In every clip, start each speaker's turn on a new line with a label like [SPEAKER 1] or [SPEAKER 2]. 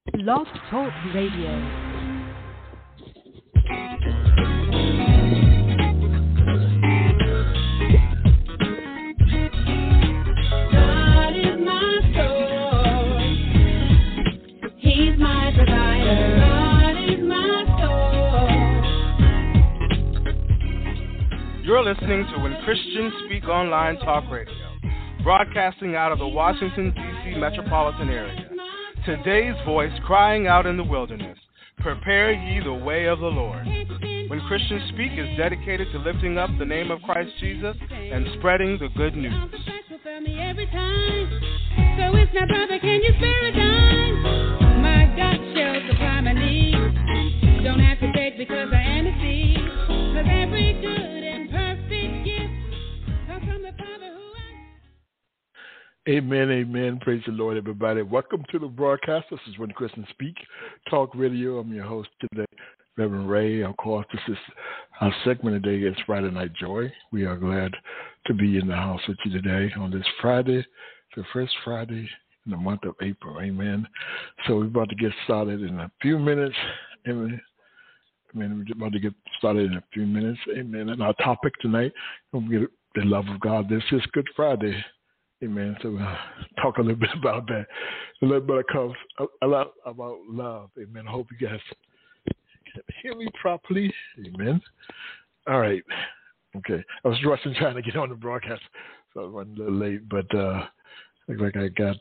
[SPEAKER 1] Blog Talk Radio.
[SPEAKER 2] You're listening to When Christians Speak Online Talk Radio, broadcasting out of the Washington, D.C. metropolitan area. Today's voice crying out in the wilderness, prepare ye the way of the Lord. When Christians Speak is dedicated to lifting up the name of Christ Jesus and spreading the good news. So it's not brother, can you spare a dime? My God shall supply my needs. Don't have to beg because I am a seed. Cause every good and perfect gift comes from the Father who
[SPEAKER 3] Amen, amen. Praise the Lord, everybody. Welcome to the broadcast. This is When Christians Speak, Talk Radio. I'm your host today, Reverend Ray. Of course, this is our segment today. It's Friday Night Joy. We are glad to be in the house with you today on this Friday, the first Friday in the month of April. Amen. So we're about to get started in a few minutes. Amen. We're about to get started in a few minutes. Amen. And our topic tonight, we'll get the love of God. This is Good Friday. Amen. So we'll talk a little bit about that. A little bit a lot about love. Amen. I hope you guys can hear me properly. Amen. All right. Okay. I was rushing trying to get on the broadcast, so I was running a little late. But look like I got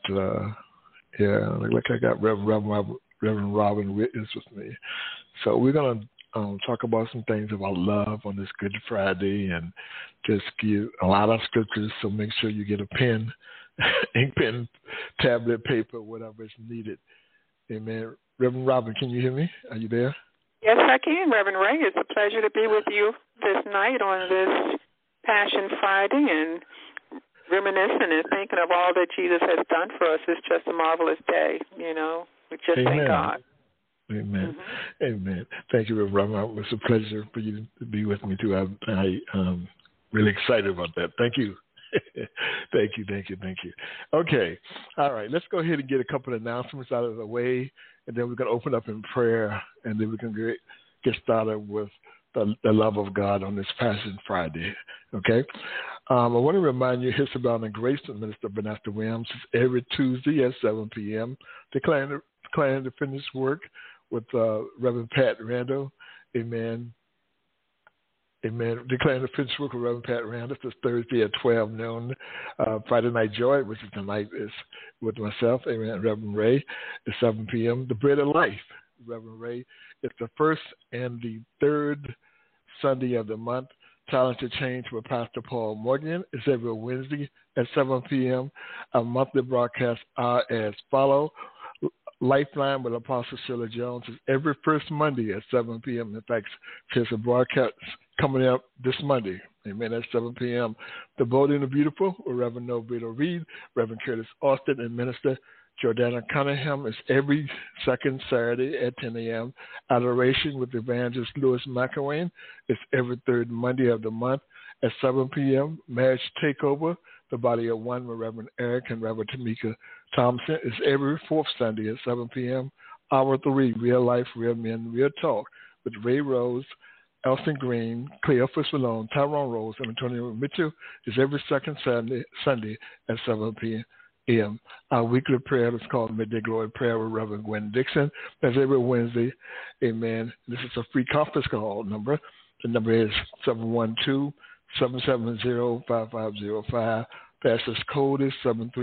[SPEAKER 3] Reverend Robin Witness with me. So we're gonna talk about some things about love on this Good Friday and just give a lot of scriptures. So make sure you get a pen, ink pen, tablet, paper, whatever is needed. Amen. Reverend Robin, can you hear me? Are you there?
[SPEAKER 4] Yes, I can, Reverend Ray. It's a pleasure to be with you this night on this Passion Friday and reminiscing and thinking of all that Jesus has done for us. It's just a marvelous day, you know. We just thank God.
[SPEAKER 3] Amen. Mm-hmm. Amen. Thank you, Reverend Robin. It was a pleasure for you to be with me, too. I'm really excited about that. Thank you. Thank you. Okay. All right. Let's go ahead and get a couple of announcements out of the way, and then we're going to open up in prayer, and then we can get started with the love of God on this Passion Friday. Okay? I want to remind you, His Abound and Grace with Minister Vanessa Williams is every Tuesday at 7 p.m. Declaring the finished work with Reverend Pat Randall. Amen. Amen. Declaring the finished work with Reverend Pat Randall. This is Thursday at 12 noon. Friday Night Joy, which is tonight, is with myself, Amen, Reverend Ray, at 7 p.m. The Bread of Life, Reverend Ray. It's the first and the third Sunday of the month. Talent to Change with Pastor Paul Morgan is every Wednesday at 7 p.m. Our monthly broadcasts are as follow. Lifeline with Apostle Shirley Jones is every first Monday at 7 p.m. In fact, there's a broadcast coming up this Monday. Amen. At 7 p.m. The Bold and the Beautiful with Reverend Nobrito Reed, Reverend Curtis Austin, and Minister Jordana Cunningham is every second Saturday at 10 a.m. Adoration with Evangelist Louis McElwain is every third Monday of the month at 7 p.m. Marriage Takeover, The Body of One with Reverend Eric and Reverend Tamika Thompson is every fourth Sunday at 7 p.m. Hour 3, Real Life, Real Men, Real Talk with Ray Rose, Elson Green, Cleophas Malone, Tyrone Rose, and Antonio Mitchell is every second Sunday at 7 p.m. Our weekly prayer is called Midday Glory Prayer with Reverend Gwen Dixon. That's every Wednesday. Amen. This is a free conference call number. The number is 712-770-5505. Pastor's code is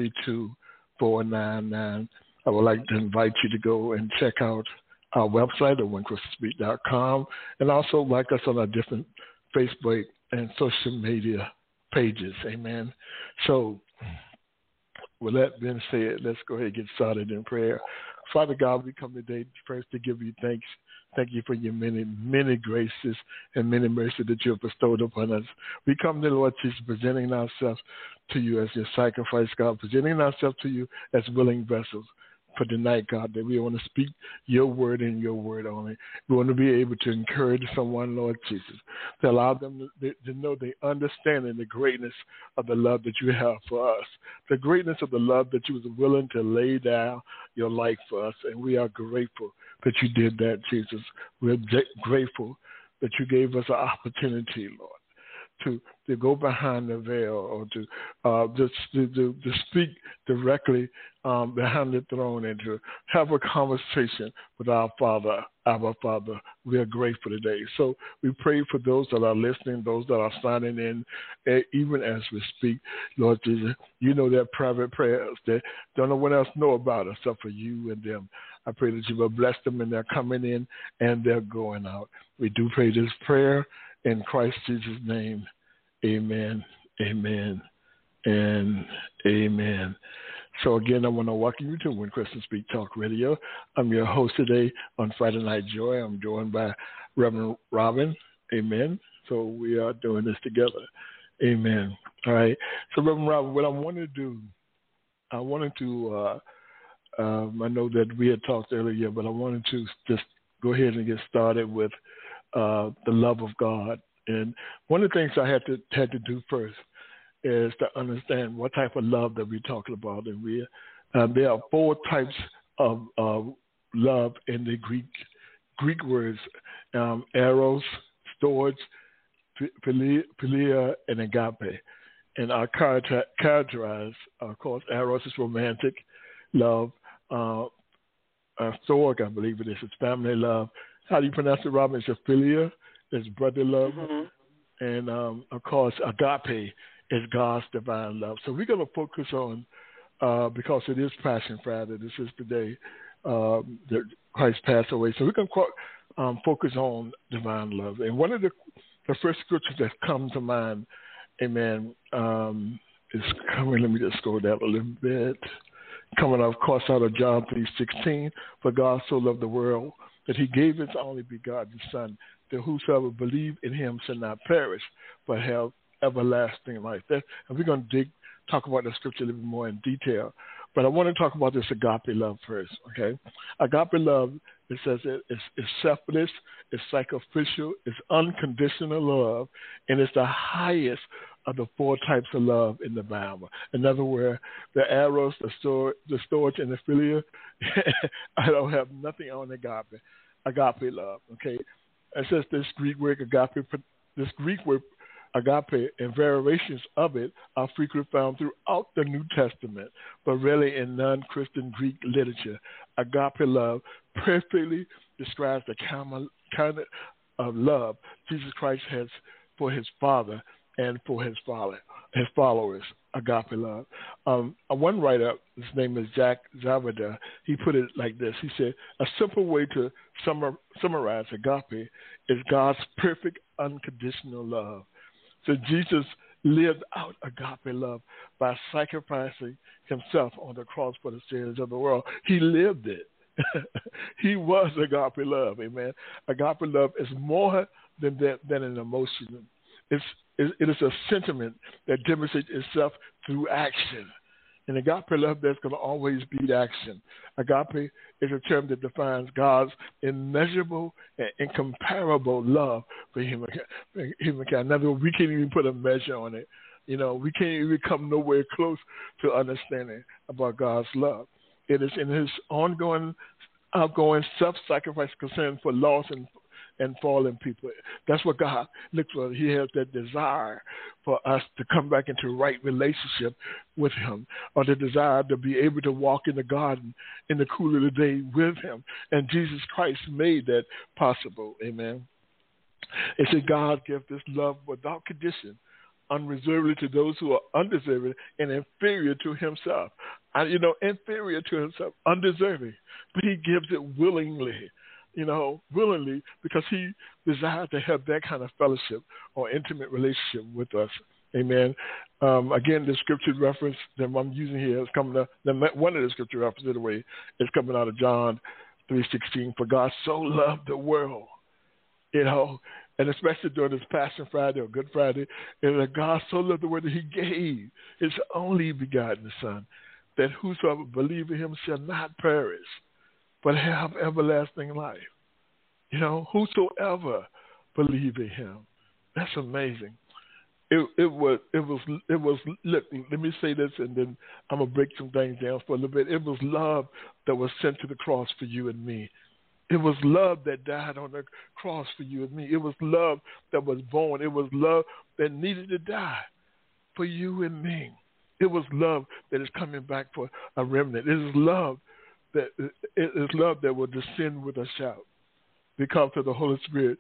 [SPEAKER 3] 732-499. I would like to invite you to go and check out our website at whenchristianspeak.com and also like us on our different Facebook and social media pages. Amen. So with that being said, let's go ahead and get started in prayer. Father God, we come today first to give you thanks. Thank you for your many, many graces and many mercy that you have bestowed upon us. We come to the Lord Jesus, presenting ourselves to you as your sacrifice, God, presenting ourselves to you as willing vessels. for tonight, God, that we want to speak your word and your word only. We want to be able to encourage someone, Lord Jesus, to allow them to know they understand the greatness of the love that you have for us, the greatness of the love that you was willing to lay down your life for us. And we are grateful that you did that, Jesus. We're grateful that you gave us an opportunity, Lord, to go behind the veil, or to speak directly behind the throne, and to have a conversation with our Father, our Father. We are grateful today. So we pray for those that are listening, those that are signing in, even as we speak. Lord Jesus, you know their private prayers that don't no one else know about except for you and them. I pray that you will bless them in their coming in and their going out. We do pray this prayer in Christ Jesus' name. Amen, amen, and amen. So again, I want to welcome you to When Christians Speak Talk Radio. I'm your host today on Friday Night Joy. I'm joined by Reverend Robin. Amen. So we are doing this together. Amen. All right. So Reverend Robin, what I want to do, I know that we had talked earlier, but I wanted to just go ahead and get started with the love of God. And one of the things I had to do first is to understand what type of love that we're talking about. And there are 4 types of love in the Greek words: eros, storge, philia, and agape. And are characterized, of course, eros is romantic love. Storge, I believe it is family love. How do you pronounce it, Robin? It's philia. Is brother love, and of course, agape is God's divine love. So we're going to focus on, because it is Passion Friday, this is the day that Christ passed away. So we're going to focus on divine love. And one of the first scriptures that come to mind, amen, is coming. Let me just scroll down a little bit. Coming, of course, out of John 3:16. For God so loved the world that he gave his only begotten Son, that whosoever believe in him shall not perish, but have everlasting life. And we're going to talk about the scripture a little bit more in detail. But I want to talk about this agape love first, okay? Agape love, it says it's selfless, it's sacrificial, it's unconditional love, and it's the highest of the 4 types of love in the Bible. In other words, the eros, the storge, and the philia, I don't have nothing on agape love, okay? It says this Greek word agape and variations of it are frequently found throughout the New Testament, but rarely in non-Christian Greek literature. Agape love perfectly describes the kind of love Jesus Christ has for his Father and for his followers. Agape love. One writer, his name is Jack Zavada, he put it like this. He said, a simple way to summarize agape is God's perfect unconditional love. So Jesus lived out agape love by sacrificing himself on the cross for the sins of the world. He lived it. He was agape love, amen. Agape love is more than an emotion. It is a sentiment that demonstrates itself through action. In agape love, there's going to always be action. Agape is a term that defines God's immeasurable and incomparable love for humankind. In other words, we can't even put a measure on it. You know, we can't even come nowhere close to understanding about God's love. It is in his outgoing self-sacrifice concern for lost and fallen people. That's what God looks for. He has that desire for us to come back into right relationship with him, or the desire to be able to walk in the garden in the cool of the day with him. And Jesus Christ made that possible. Amen. It said God gives this love without condition, unreservedly to those who are undeserving and inferior to himself. Inferior to himself, undeserving. But he gives it willingly. Willingly, because he desired to have that kind of fellowship or intimate relationship with us. Amen. Again, the scripture reference that I'm using here is coming up. One of the scripture references, anyway, is coming out of John 3:16. For God so loved the world, and especially during this Passion Friday or Good Friday, and that God so loved the world that he gave his only begotten Son. that whosoever believe in him shall not perish, but have everlasting life. You know, whosoever believe in him. That's amazing. It was. Look, let me say this, and then I'm gonna break some things down for a little bit. It was love that was sent to the cross for you and me. It was love that died on the cross for you and me. It was love that was born. It was love that needed to die for you and me. It was love that is coming back for a remnant. It is love that will descend with a shout. Because of the Holy Spirit,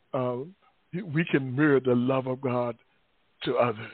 [SPEAKER 3] we can mirror the love of God to others.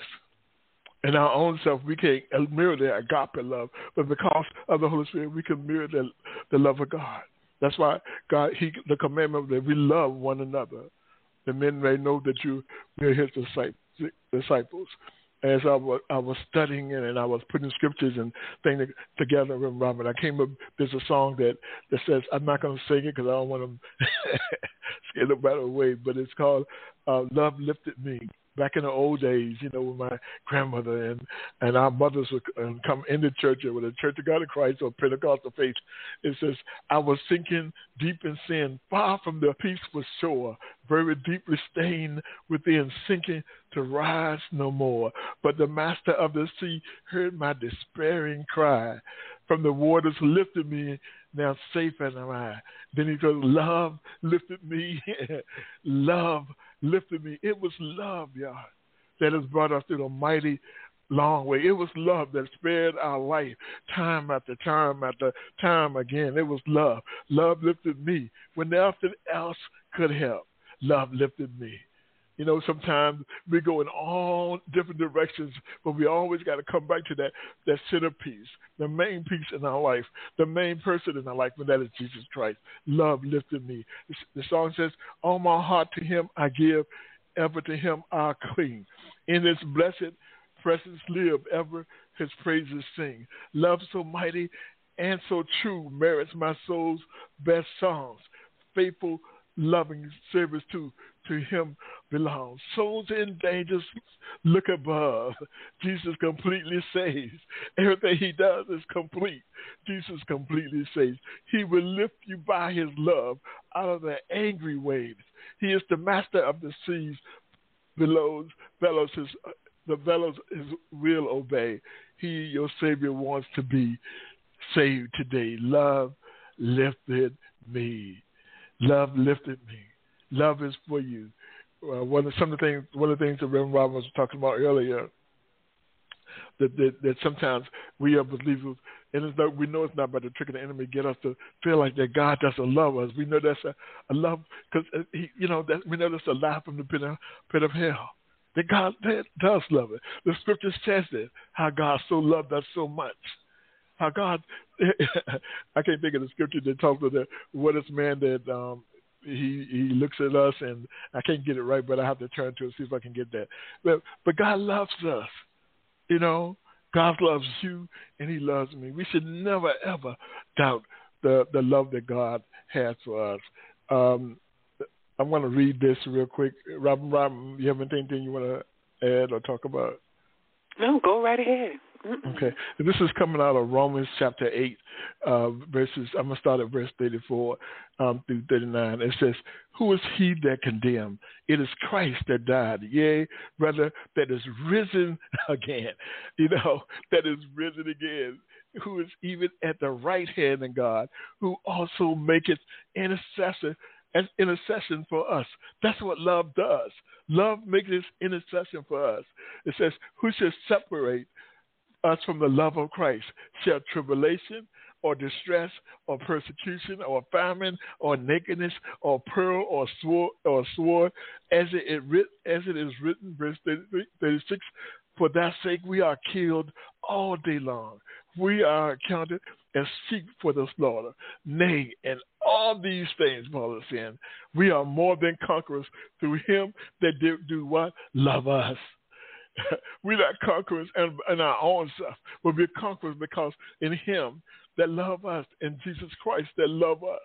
[SPEAKER 3] In our own self, we can't mirror the agape love, but because of the Holy Spirit, we can mirror the love of God. That's why God, the commandment that we love one another, the men may know that you are his disciples. As I was studying it and I was putting scriptures and things together with Robert, I came up, there's a song that says, I'm not going to sing it because I don't want to scare nobody away, but it's called Love Lifted Me. Back in the old days, you know, with my grandmother and our mothers would come into church with a Church of God in Christ or Pentecostal faith. It says, I was sinking deep in sin, far from the peaceful shore, very deeply stained within, sinking to rise no more. But the master of the sea heard my despairing cry. From the waters lifted me, now safe am I. Then he goes, love lifted me. Love lifted me. It was love, y'all, that has brought us through the mighty long way. It was love that spared our life time after time after time again. It was love. Love lifted me when nothing else could help. Love lifted me. You know, sometimes we go in all different directions, but we always got to come back to that centerpiece, the main piece in our life, the main person in our life, and that is Jesus Christ. Love lifted me. The song says, all my heart to him I give, ever to him I cling. In his blessed presence live, ever his praises sing. Love so mighty and so true merits my soul's best songs. Faithful, loving service to him belongs. Souls in danger, look above. Jesus completely saves. Everything he does is complete. Jesus completely saves. He will lift you by his love out of the angry waves. He is the master of the seas. The bellows his will obey. He, your Savior, wants to be saved today. Love lifted me. Love lifted me. Love is for you. One of the things that Reverend Robert was talking about earlier, that sometimes we are believers, and we know it's not by the trick of the enemy get us to feel like that God doesn't love us. We know that's a love because we know that's a lie from the pit of hell. That God does love it. The scripture says that how God so loved us so much. How God, I can't think of the scripture that talks about what is man that he looks at us, and I can't get it right, but I have to turn to it, see if I can get that. But God loves us. You know, God loves you, and he loves me. We should never, ever doubt the love that God has for us. I'm going to read this real quick. Robin, you have anything you want to add or talk about?
[SPEAKER 4] No, go right ahead.
[SPEAKER 3] Okay. This is coming out of Romans chapter 8, verses, I'm going to start at verse 34 through 39. It says, who is he that condemned? It is Christ that died, yea, rather, that is risen again. You know, that is risen again, who is even at the right hand of God, who also maketh intercession for us. That's what love does. Love makes this intercession for us. It says, who shall separate us from the love of Christ? Shall tribulation or distress or persecution or famine or nakedness or peril or sword, as it is written, verse 36, for thy sake we are killed all day long. We are accounted as sheep for the slaughter. Nay, and all these things, Paul is saying, we are more than conquerors through him that did do what? Love us. We're not conquerors in our own self, but we're conquerors because in him that love us, and Jesus Christ that love us.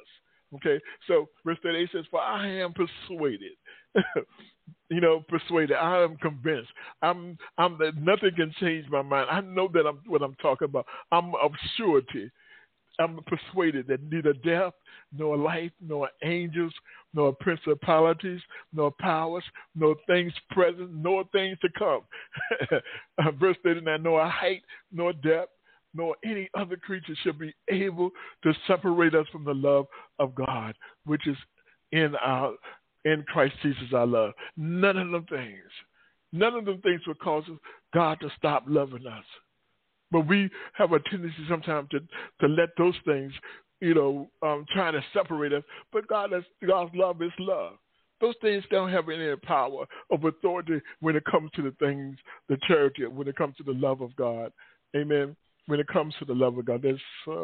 [SPEAKER 3] Okay, so verse 38 says, "For I am persuaded." Persuaded. I am convinced. I'm that nothing can change my mind. I know that what I'm talking about. I'm of surety. I'm persuaded that neither death, nor life, nor angels, nor principalities, nor powers, nor things present, nor things to come. Verse 39, nor height, nor depth, nor any other creature shall be able to separate us from the love of God, which is in Christ Jesus our love. None of them things will cause God to stop loving us. But we have a tendency sometimes to let those things, try to separate us. But God's love is love. Those things don't have any power of authority when it comes to the things, the charity, when it comes to the love of God. Amen. When it comes to the love of God, there's,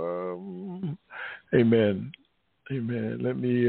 [SPEAKER 3] amen. Amen. Let me,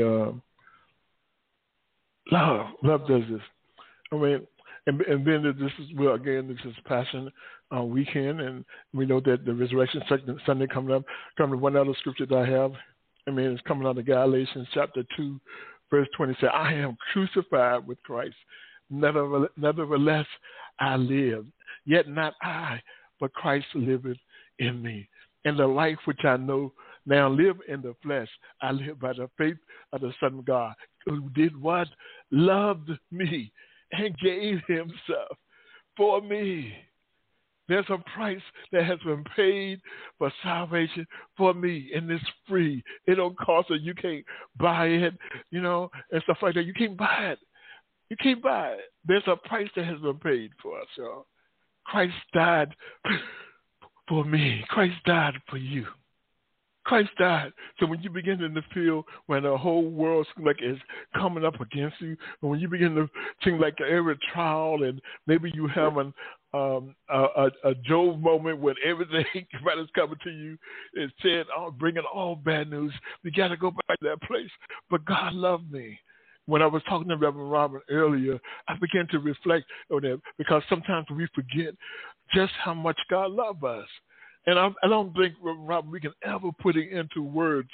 [SPEAKER 3] love does this. I mean, and then this is Passion Weekend, and we know that the Resurrection Sunday coming up. One other scripture that I have, it's coming out of Galatians chapter 2, verse 20. Says, "I am crucified with Christ. Nevertheless, I live. Yet not I, but Christ liveth in me. And the life which I know now live in the flesh, I live by the faith of the Son of God, who did what? Loved me and gave himself for me." There's a price that has been paid for salvation for me, and it's free. It don't cost it. You can't buy it, and stuff like that. You can't buy it. You can't buy it. There's a price that has been paid for us, y'all. Christ died for me. Christ died for you. Christ died. So when you begin to feel when the whole world seems like it's coming up against you, and when you begin to think like every trial, and maybe you having a Job moment when everything that is coming to you is said, bringing all bad news, you got to go back to that place. But God loved me. When I was talking to Reverend Robert earlier, I began to reflect on that, because sometimes we forget just how much God loved us. And I don't think, Rob, we can ever put it into words,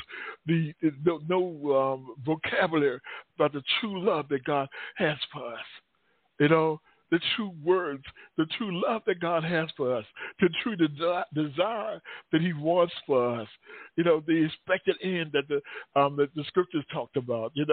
[SPEAKER 3] no vocabulary about the true love that God has for us. The true words, the true love that God has for us, the true desire that he wants for us. The expected end that the scriptures talked about, to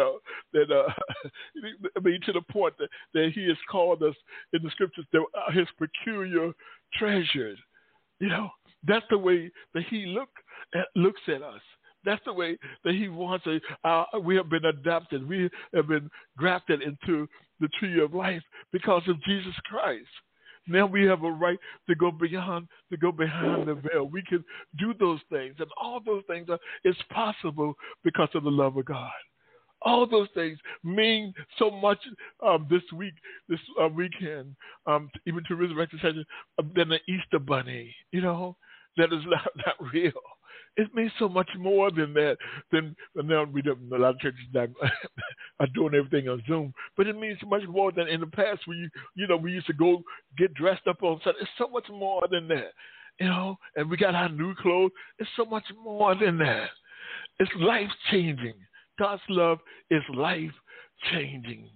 [SPEAKER 3] the point that he has called us in the scriptures, his peculiar treasures. That's the way that he looks at us. That's the way that he wants us. We have been adopted. We have been grafted into the tree of life because of Jesus Christ. Now we have a right to go behind the veil. We can do those things, and all those things is possible because of the love of God. All those things mean so much this weekend, even to Resurrection Sunday, than the Easter Bunny. That is not real. It means so much more than that. Now a lot of churches are doing everything on Zoom, but it means so much more than in the past. We used to go get dressed up on Sunday. It's so much more than that, And we got our new clothes. It's so much more than that. It's life changing. God's love is life changing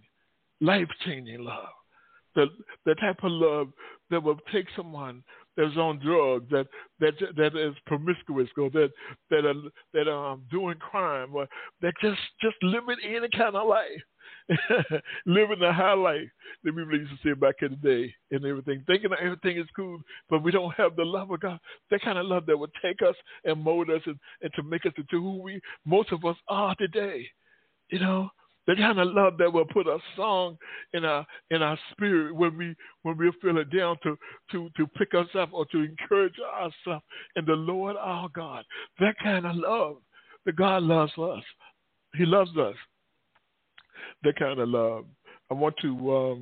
[SPEAKER 3] love. The type of love that will take someone that's on drugs, that is promiscuous, or that are doing crime, or that just living any kind of life, living a high life that we used to say back in the day, and everything, thinking that everything is cool, but we don't have the love of God. That kind of love that would take us and mold us and to make us into who most of us are today. The kind of love that will put a song in our spirit when we're feeling down to pick us up or to encourage ourselves in the Lord our God. That kind of love that God loves us. He loves us. That kind of love. I want to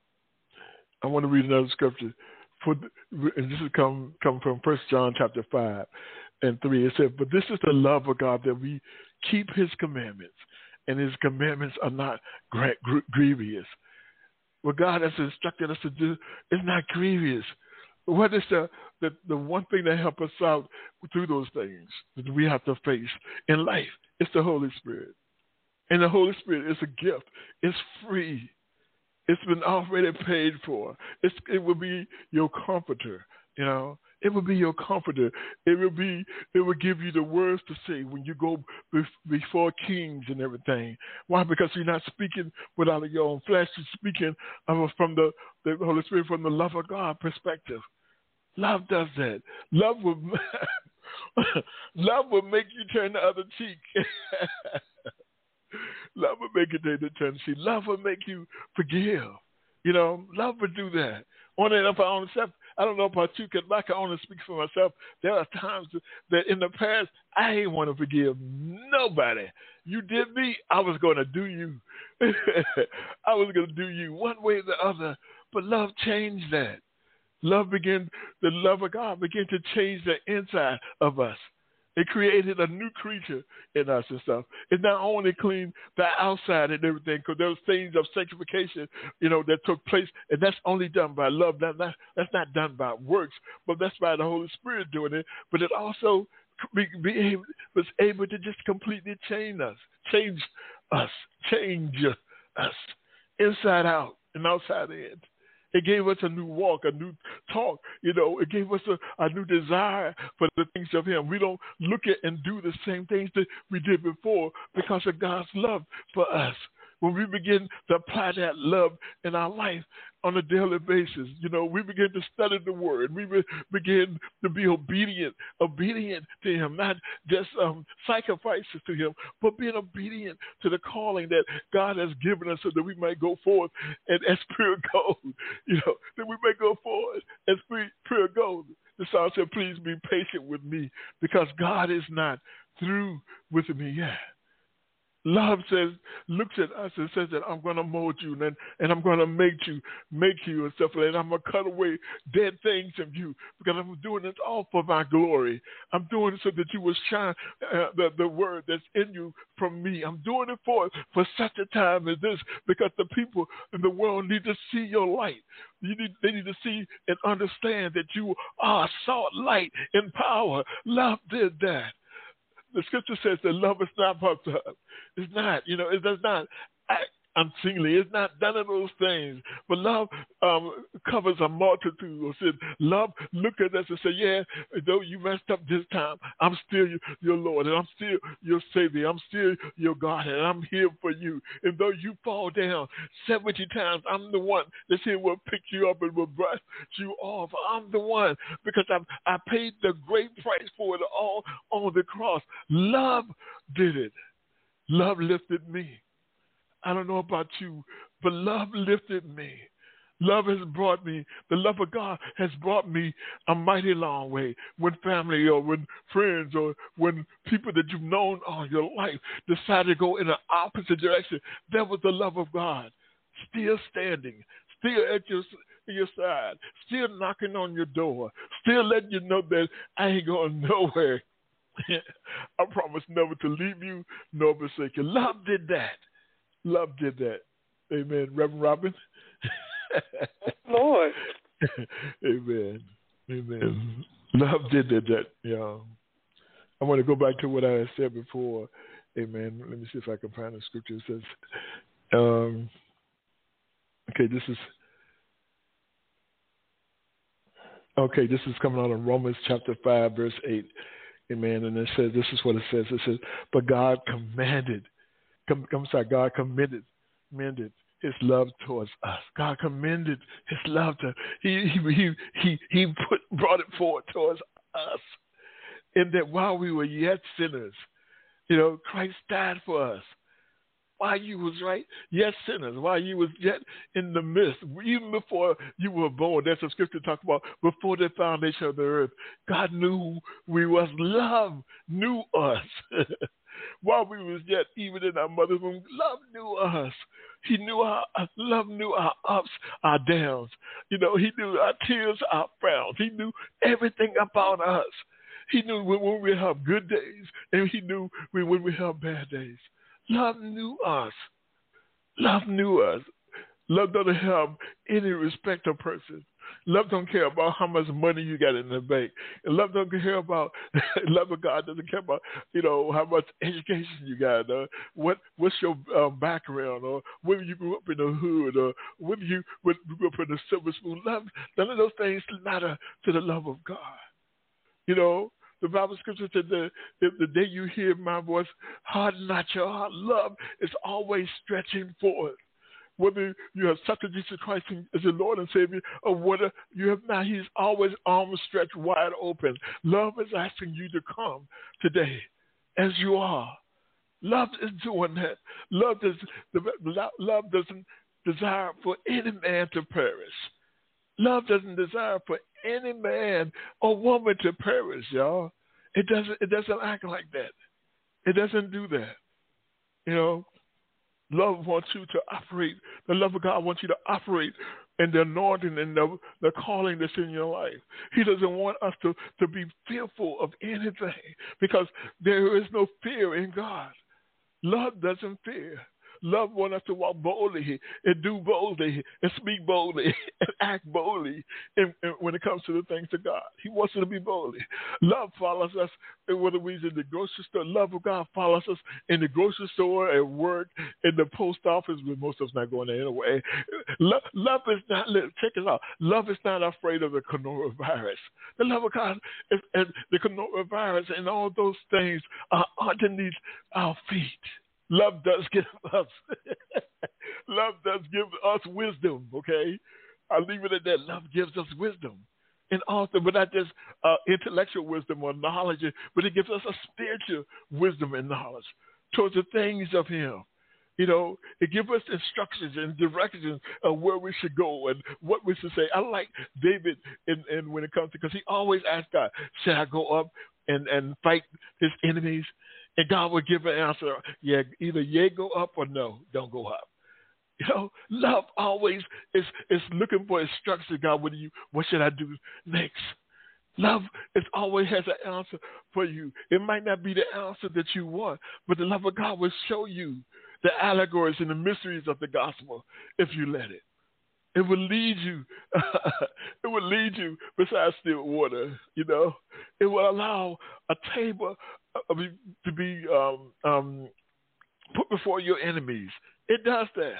[SPEAKER 3] read another scripture. And this is come from 1 John chapter 5 and 3. It says, "But this is the love of God, that we keep his commandments, and his commandments are not grievous." What God has instructed us to do is not grievous. What is the one thing that helps us out through those things that we have to face in life? It's the Holy Spirit. And the Holy Spirit is a gift. It's free. It's been already paid for. It will be your comforter, you know. It will be your comforter. It will give you the words to say when you go before kings and everything. Why? Because you're not speaking without your own flesh. You're speaking from the Holy Spirit, from the love of God perspective. Love does that. Love will make you turn the other cheek. Love will make you turn the cheek. Love will make you forgive. You know, love will do that. On and up on myself. I don't know about you, because I can only speak for myself. There are times that in the past, I ain't want to forgive nobody. You did me, I was going to do you. I was going to do you one way or the other. But love changed that. The love of God began to change the inside of us. It created a new creature in us and stuff. It not only cleaned the outside and everything, because there was things of sanctification, you know, that took place, and that's only done by love. That's not done by works, but that's by the Holy Spirit doing it. But it also was able to just completely change us inside out and outside in. It gave us a new walk, a new talk. You know, it gave us a new desire for the things of Him. We don't look at and do the same things that we did before because of God's love for us. When we begin to apply that love in our life on a daily basis, you know, we begin to study the Word. We begin to be obedient to Him, not just sacrifices to Him, but being obedient to the calling that God has given us so that we might go forth and as pure gold, you know, that we may go forward as pure gold. The song said, please be patient with me because God is not through with me yet. Love looks at us and says that I'm going to mold you and I'm going to make you and stuff like that. I'm going to cut away dead things from you because I'm doing it all for my glory. I'm doing it so that you will shine the word that's in you from me. I'm doing it for such a time as this because the people in the world need to see your light. They need to see and understand that you are salt, light, and power. Love did that. The scripture says that love is not puffed up. It's not, you know, it does not act unseemly. It's not none of those things. But love covers a multitude of sins. Love look at us and say, yeah, though you messed up this time, I'm still your Lord, and I'm still your Savior. I'm still your God, and I'm here for you. And though you fall down 70 times, I'm the one that's here will pick you up and will brush you off. I'm the one because I paid the great price for it all on the cross. Love did it. Love lifted me. I don't know about you, but love lifted me. Love has brought me, the love of God has brought me a mighty long way. When family or when friends or when people that you've known all your life decide to go in the opposite direction, there was the love of God still standing, still at your side, still knocking on your door, still letting you know that I ain't going nowhere. I promise never to leave you nor forsake you. Love did that. Love did that. Amen. Reverend Robin.
[SPEAKER 4] Lord.
[SPEAKER 3] Amen. Amen. Love did that. Yeah. I want to go back to what I had said before. Amen. Let me see if I can find the scripture. It says, this is coming out of Romans chapter 5, verse 8. Amen. And it says, this is what it says. It says, but God commended His love towards us. God commended His love to He brought it forward towards us. In that while we were yet sinners, you know, Christ died for us. While you was yet sinners, while you was yet in the midst, even before you were born. That's what Scripture talks about. Before the foundation of the earth, God knew we was. Love knew us. While we was yet even in our mother's womb, love knew us. He knew love knew our ups, our downs. You know, He knew our tears, our frowns. He knew everything about us. He knew when we have good days, and He knew when we have bad days. Love knew us. Love knew us. Love doesn't have any respect of person. Love don't care about how much money you got in the bank. And love don't care about, love of God doesn't care about, how much education you got, what's your background, or whether you grew up in the hood, or whether you grew up in the silver spoon. Love, none of those things matter to the love of God. The Bible scripture said that if the day you hear my voice, harden not your heart. Love is always stretching forward. Whether you have accepted Jesus Christ as your Lord and Savior, or whether you have not, He's always arms stretched wide open. Love is asking you to come today as you are. Love is doing that. Love doesn't desire for any man to perish. Love doesn't desire for any man or woman to perish, y'all. It doesn't act like that. It doesn't do that. Love wants you to operate. The love of God wants you to operate in the anointing and the calling that's in your life. He doesn't want us to be fearful of anything, because there is no fear in God. Love doesn't fear. Love wants us to walk boldly and do boldly and speak boldly and act boldly when it comes to the things of God. He wants us to be boldly. Love follows us whether we're in the grocery store. Love of God follows us in the grocery store, at work, in the post office, where most of us not going there anyway. Love is not, check it out, love is not afraid of the coronavirus. The love of God and the coronavirus and all those things are underneath our feet. Love does give us, love does give us wisdom, okay? I'll leave it at that. Love gives us wisdom. And also, but not just intellectual wisdom or knowledge, but it gives us a spiritual wisdom and knowledge towards the things of Him. It gives us instructions and directions of where we should go and what we should say. I like David and when it comes to, because he always asks God, should I go up and fight his enemies? And God would give an answer, yeah, either go up or no, don't go up. Love always is looking for instructions. God, what should I do next? Love always has an answer for you. It might not be the answer that you want, but the love of God will show you the allegories and the mysteries of the gospel if you let it. It will lead you. It will lead you beside still water. It will allow a table to be put before your enemies. It does that.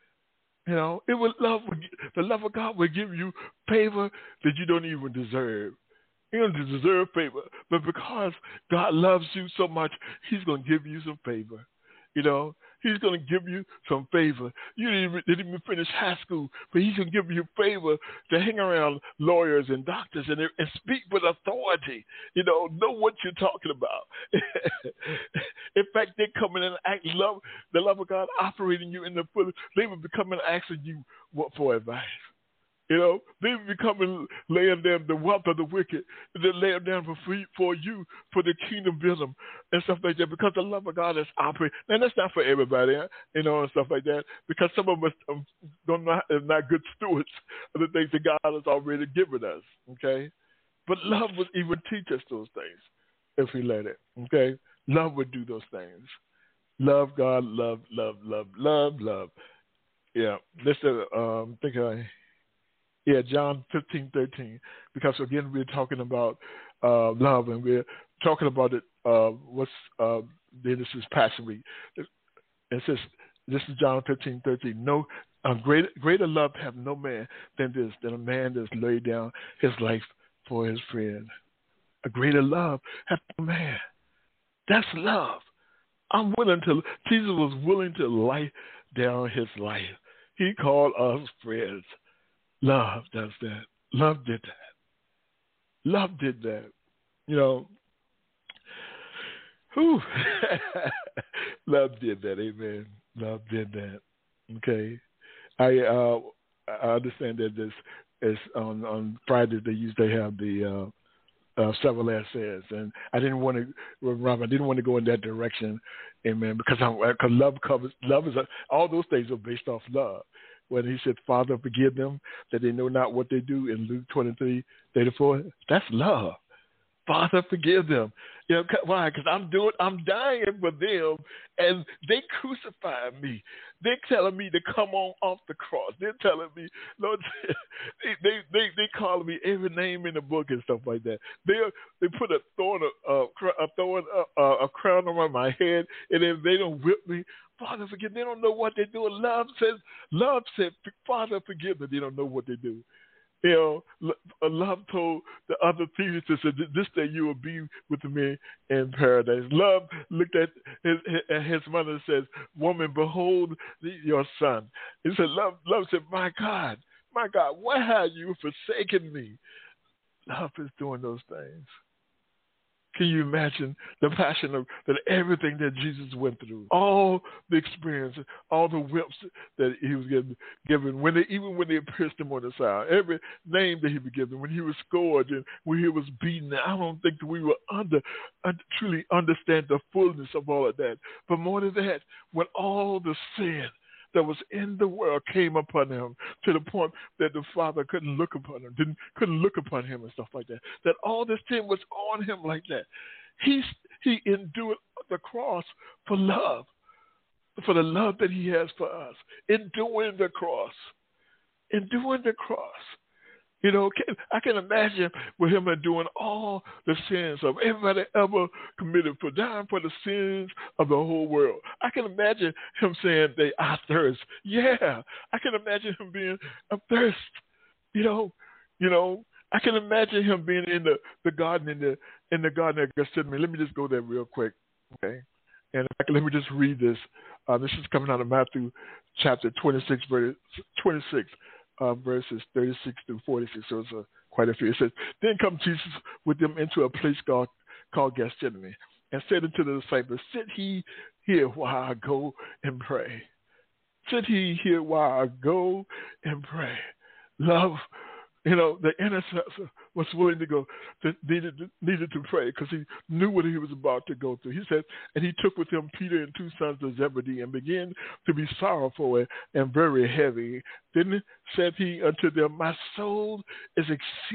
[SPEAKER 3] It will the love of God will give you favor that you don't even deserve. You don't deserve favor, but because God loves you so much, He's going to give you some favor. He's going to give you some favor. You didn't even finish high school, but He's going to give you favor to hang around lawyers and doctors and speak with authority. Know what you're talking about. In fact, they come in and act the love of God operating you in the full. They will be coming and asking you for advice. They will be coming laying down the wealth of the wicked. They lay them down for you, for the kingdom building and stuff like that, because the love of God is operating. Now, that's not for everybody, and stuff like that, because some of us are not good stewards of the things that God has already given us, okay? But love would even teach us those things if we let it, okay? Love would do those things. Love God, love. Yeah, listen, John 15:13, because again we're talking about love, and we're talking about it. This is Passion Week. It says, this is John 15:13. No, greater love have no man than this, than a man that's laid down his life for his friend. A greater love have no man. That's love. Jesus was willing to lay down His life. He called us friends. Love does that. Love did that. Love did that. Love did that. Amen. Love did that. Okay. I understand that this is on Fridays they usually have the several last says, and I didn't want to go in that direction, amen, because love is all those things are based off love. When He said, Father, forgive them that they know not what they do in Luke 23:34, that's love. Father, forgive them. You know, why? Because I'm dying for them, and they crucified me. They're telling me to come on off the cross. They're telling me, Lord, they calling me every name in the book and stuff like that. They put a crown around my head, and then they don't whip me. Father, forgive. They don't know what they're doing. Love said, Father, forgive them. They don't know what they do. You know, love told the other thieves, said, this day you will be with me in paradise. Love looked at his mother and says, woman, behold your son. He said, love said, my God, why have you forsaken me? Love is doing those things. Can you imagine the passion of that everything that Jesus went through, all the experience, all the whips that he was given even when they pierced him on the side, every name that he was given, when he was scourged and when he was beaten. I don't think that we will truly understand the fullness of all of that. But more than that, when all the sin that was in the world came upon him to the point that the Father couldn't look upon him, couldn't look upon him and stuff like that. That all this sin was on him like that. He endured the cross for love, for the love that he has for us. Enduring the cross. You know, I can imagine with him doing all the sins of everybody ever committed, for dying for the sins of the whole world. I can imagine him saying, I thirst. Yeah, I can imagine him being athirst. You know, I can imagine him being in the garden, in the garden of Gethsemane. Let me just go there real quick, okay? And let me just read this. This is coming out of Matthew chapter 26, verse 26. Verses 36 through 46, so it's quite a few. It says, then come Jesus with them into a place called Gethsemane, and said unto the disciples, sit ye here while I go and pray. Sit ye here while I go and pray. Love, you know, the intercessor was willing to go, needed to pray because he knew what he was about to go through. He said, and he took with him Peter and two sons of Zebedee and began to be sorrowful and very heavy. Then said he unto them, my soul is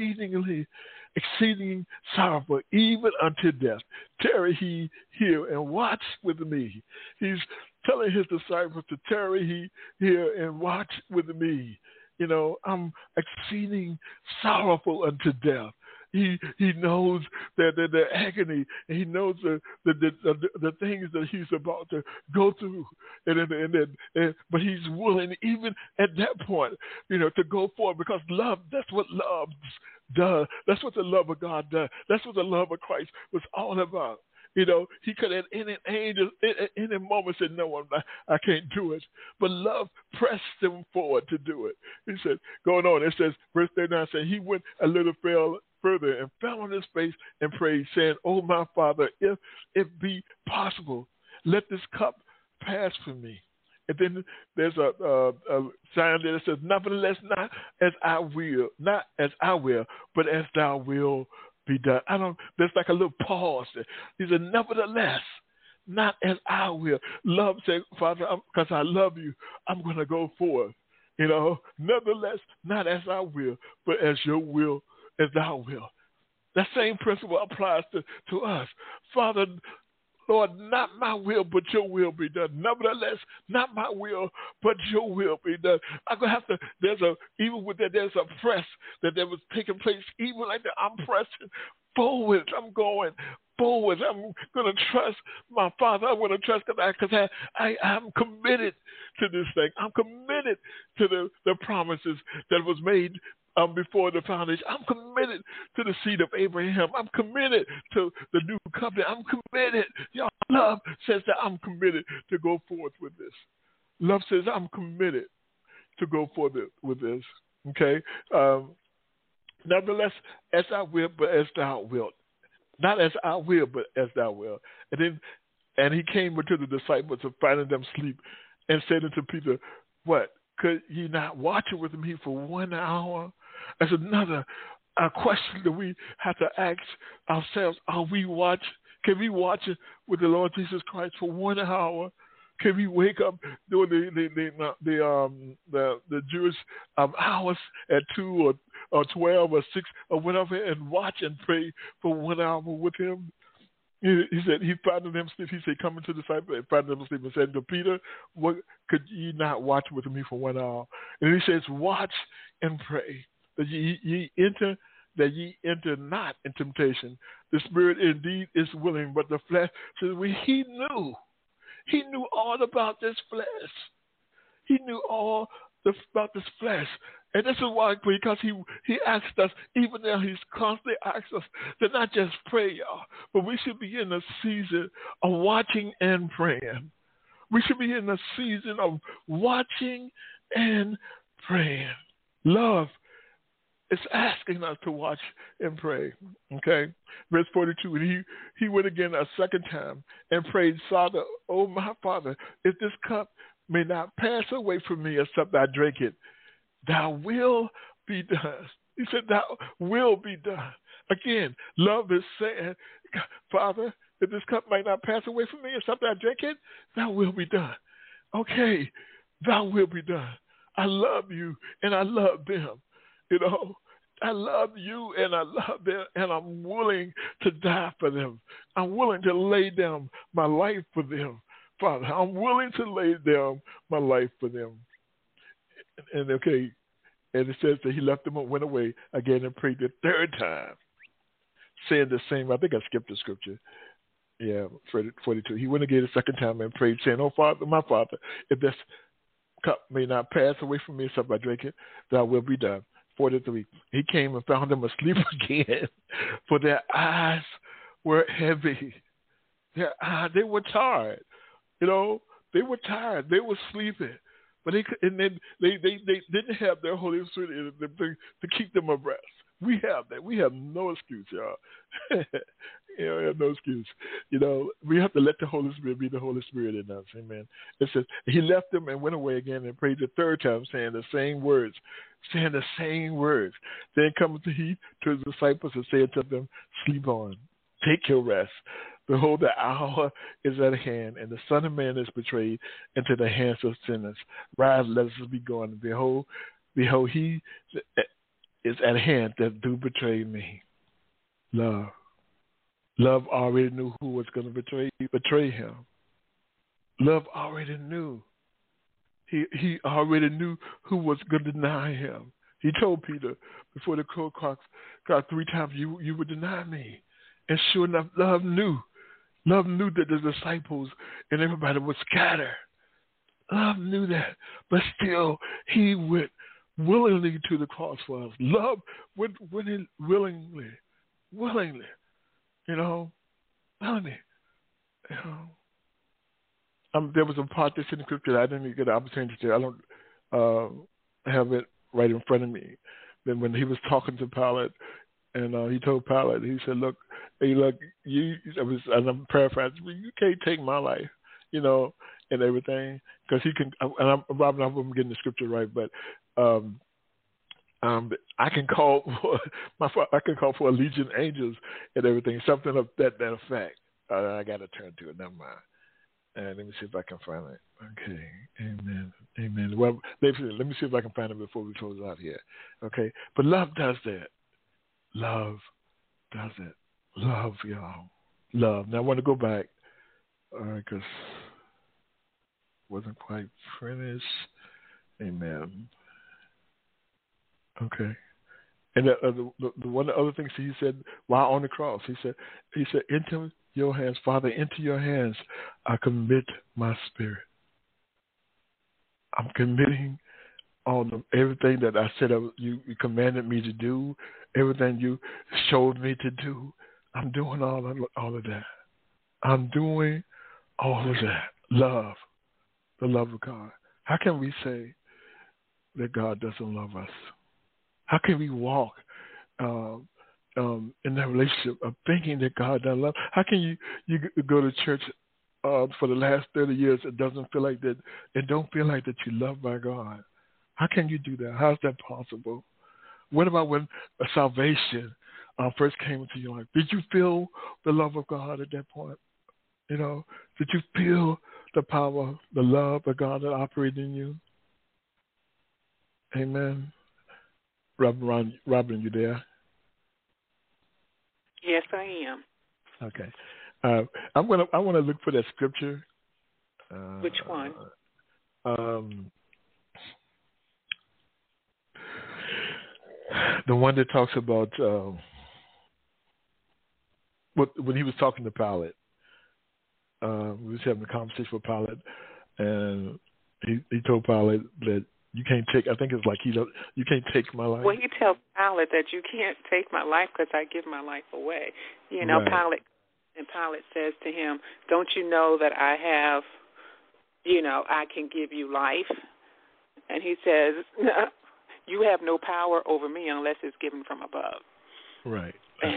[SPEAKER 3] exceeding sorrowful, even unto death. Tarry he here and watch with me. He's telling his disciples to tarry here and watch with me. You know, I'm exceeding sorrowful unto death. He knows the agony, and he knows the things that he's about to go through, but he's willing, even at that point, you know, to go forward, because love. That's what love does. That's what the love of God does. That's what the love of Christ was all about. You know, he could at any moment said, no, I can't do it. But love pressed him forward to do it. He said, going on, it says, verse 39 says, he went a little further and fell on his face and prayed, saying, oh, my Father, if it be possible, let this cup pass from me. And then there's a sign there that says, nevertheless, not as I will, but as thou wilt be done. There's like a little pause there. He said, nevertheless, not as I will. Love said, Father, because I love you, I'm going to go forward. You know, nevertheless, not as I will, but as your will, as thou will. That same principle applies to us. Father, Lord, not my will, but your will be done. Nevertheless, not my will, but your will be done. I'm going to have to, even with that, there's a press that was taking place. Even like that, I'm pressing forward. I'm going forward. I'm going to trust my Father. I'm going to trust God because I'm committed to this thing. I'm committed to the promises that was made before the foundation. I'm committed to the seed of Abraham. I'm committed to the new covenant. I'm committed. Y'all, love says that I'm committed to go forth with this. Love says I'm committed to go forth with this. Okay? Nevertheless, as I will, but as thou wilt. Not as I will, but as thou wilt. And he came unto the disciples and finding them asleep and said unto Peter, what? Could ye not watch with me for 1 hour? That's another question that we have to ask ourselves. Can we watch it with the Lord Jesus Christ for 1 hour? Can we wake up during the Jewish hours at 2 or 12 or 6 or whatever and watch and pray for 1 hour with him? He said he found them asleep. He said, come into the disciple and found them asleep and said to Peter, what could ye not watch with me for 1 hour? And he says, watch and pray that ye enter not in temptation. The spirit indeed is willing, but the flesh. So he knew all about this flesh. He knew all about this flesh. And this is why, because he asked us, even now he's constantly asking us to not just pray, y'all, but we should be in a season of watching and praying. We should be in a season of watching and praying. Love is asking us to watch and pray. Okay? Verse 42, and he went again a second time and prayed, Father, oh my Father, if this cup may not pass away from me except I drink it, thy will be done. He said, thy will be done. Again, love is saying, Father, if this cup might not pass away from me except I drink it, thy will be done. Okay, thy will be done. I love you and I love them. You know, I love you and I love them, and I'm willing to die for them. I'm willing to lay down my life for them, Father. I'm willing to lay down my life for them. And okay, and it says that he left them and went away again and prayed the third time, saying the same. I think I skipped the scripture. Yeah, 42. He went again the second time and prayed, saying, oh, Father, my Father, if this cup may not pass away from me except I drink it, thy will be done. 43. He came and found them asleep again, for their eyes were heavy. Their eyes, they were tired. You know, they were tired. They were sleeping. But they didn't have their Holy Spirit to keep them abreast. We have that. We have no excuse, y'all. We have no excuse. You know, we have to let the Holy Spirit be the Holy Spirit in us. Amen. It says, he left them and went away again and prayed the third time, saying the same words. Then cometh he to his disciples and said to them, sleep on, take your rest. Behold, the hour is at hand, and the Son of Man is betrayed into the hands of sinners. Rise, let us be going. Behold, he is at hand that do betray me. Love already knew who was going to betray him. Love already knew. He already knew who was going to deny him. He told Peter before the crow crocked 3 times, you would deny me. And sure enough, love knew. Love knew that the disciples and everybody would scatter. Love knew that. But still, he went willingly to the cross for us. Love went willingly. You know, willingly. You know. There was a part that's in the scripture that I didn't get the opportunity to. I don't have it right in front of me. Then when he was talking to Pilate, and he told Pilate, he said, look, and I'm paraphrasing, you can't take my life, you know, and everything, because he can, and I'm Robin, I wasn't getting the scripture right, but I can call for a legion of angels and everything, something of that effect. I got to turn to it, never mind. Let me see if I can find it. Okay, amen. Well, let me see if I can find it before we close out here. Okay, but love does that. Love does it. Love, y'all. Love. Now I want to go back because wasn't quite finished. Amen. Okay. And the one of the other things he said while on the cross, he said, into your hands, Father, into your hands I commit my spirit. I'm committing everything that I said you commanded me to do, everything you showed me to do. I'm doing all of that. I'm doing all of that. Love, the love of God. How can we say that God doesn't love us? How can we walk in that relationship of thinking that God doesn't love? How can you go to church for the last 30 years and don't feel like that you're loved by God? How can you do that? How is that possible? What about when salvation first came into your life? Did you feel the love of God at that point? You know, did you feel the power, the love of God that operated in you? Amen. Robin, you there?
[SPEAKER 4] Yes, I am.
[SPEAKER 3] Okay. I want to look for that scripture.
[SPEAKER 4] Which one?
[SPEAKER 3] The one that talks about when he was talking to Pilate. We was having a conversation with Pilate, and he told Pilate that you can't take. I think it's like you can't take my life.
[SPEAKER 4] Well, he tells Pilate that you can't take my life because I give my life away. You know,
[SPEAKER 3] right.
[SPEAKER 4] Pilate says to him, "Don't you know that I have, I can give you life?" And he says, "No, you have no power over me unless it's given from above."
[SPEAKER 3] Right.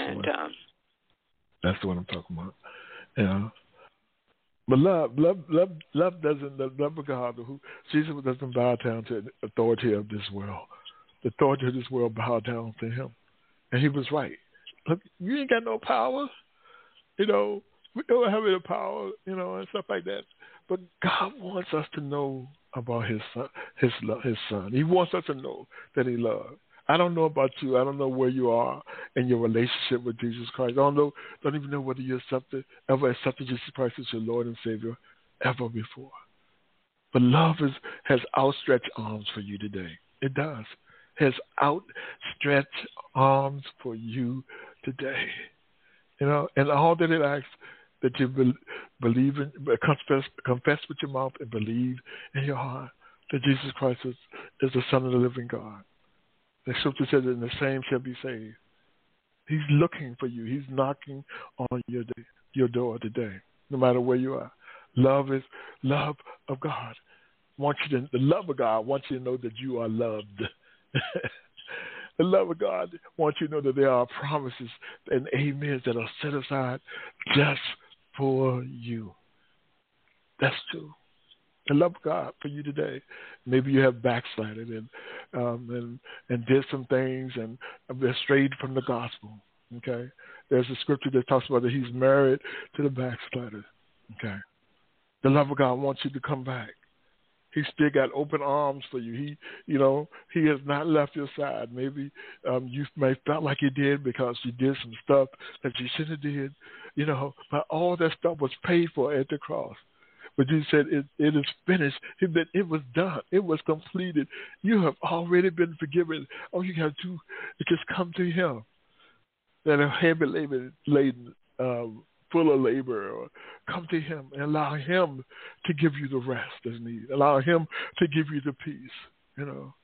[SPEAKER 4] That's
[SPEAKER 3] the one I'm talking about. Yeah. But love doesn't. The love of God, Jesus doesn't bow down to the authority of this world. The authority of this world bowed down to him, and he was right. Look, you ain't got no power. We don't have any power, and stuff like that. But God wants us to know about His Son. He wants us to know that He loves. I don't know about you. I don't know where you are in your relationship with Jesus Christ. Don't even know whether you ever accepted Jesus Christ as your Lord and Savior ever before. But love has outstretched arms for you today. It does. Has outstretched arms for you today. And all that it asks that you believe in, confess with your mouth and believe in your heart that Jesus Christ is the Son of the living God. The scripture says that the same shall be saved. He's looking for you. He's knocking on your door today, no matter where you are. Love of God. The love of God wants you to know that you are loved. The love of God wants you to know that there are promises and amens that are set aside just for you. That's true. The love of God for you today. Maybe you have backslided and did some things and have strayed from the gospel. Okay, there's a scripture that talks about that He's married to the backslider. Okay, the love of God wants you to come back. He's still got open arms for you. He has not left your side. Maybe you may felt like you did because you did some stuff that you shouldn't have did. But all that stuff was paid for at the cross. But Jesus said, it is finished. It was done. It was completed. You have already been forgiven. All you got to do is just come to Him. That are heavy laden, full of labor, or come to Him and allow Him to give you the rest that's needed. Allow Him to give you the peace.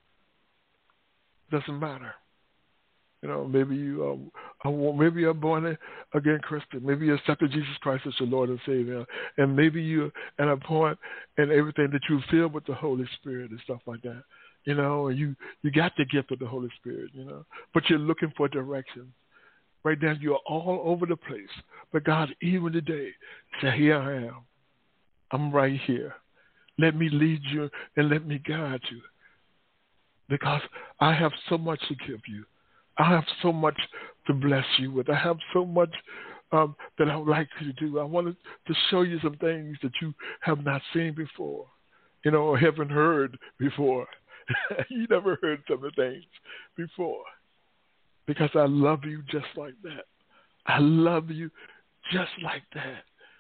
[SPEAKER 3] Doesn't matter. Maybe you're born again Christian. Maybe you accepted Jesus Christ as your Lord and Savior, and maybe you're at a point in everything that you feel with the Holy Spirit and stuff like that. And you got the gift of the Holy Spirit. But you're looking for direction. Right now, you're all over the place. But God, even today, said, "Here I am. I'm right here. Let me lead you and let me guide you, because I have so much to give you. I have so much to bless you with. I have so much that I would like you to do. I wanted to show you some things that you have not seen before, or haven't heard before. You never heard some of the things before, because I love you just like that. I love you just like that.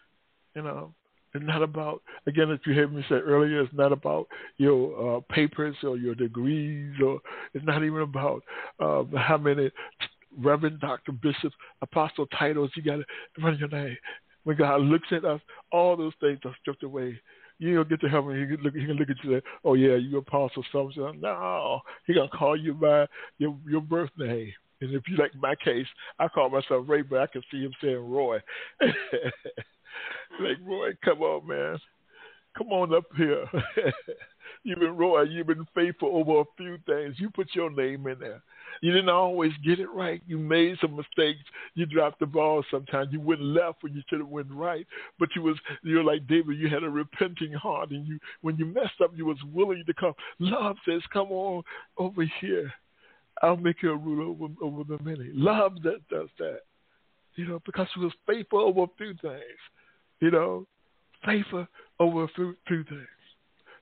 [SPEAKER 3] It's not about, again, as you heard me say earlier, it's not about your papers or your degrees, or it's not even about how many reverend, doctor, bishop, apostle titles you got in front of your name. When God looks at us, all those things are stripped away. You don't get to heaven, he can look at you and say, "Oh yeah, you apostle something." No, He gonna call you by your birth name. And if you like my case, I call myself Ray, but I can see him saying Roy. Like, Roy, come on, man. Come on up here. You've been faithful over a few things. You put your name in there. You didn't always get it right. You made some mistakes. You dropped the ball sometimes. You went left when you should have went right. But you're like David. You had a repenting heart, and when you messed up, you was willing to come. Love says, "Come on over here. I'll make you a ruler over the many." Love that does that, because he was faithful over a few things, faithful over a few things.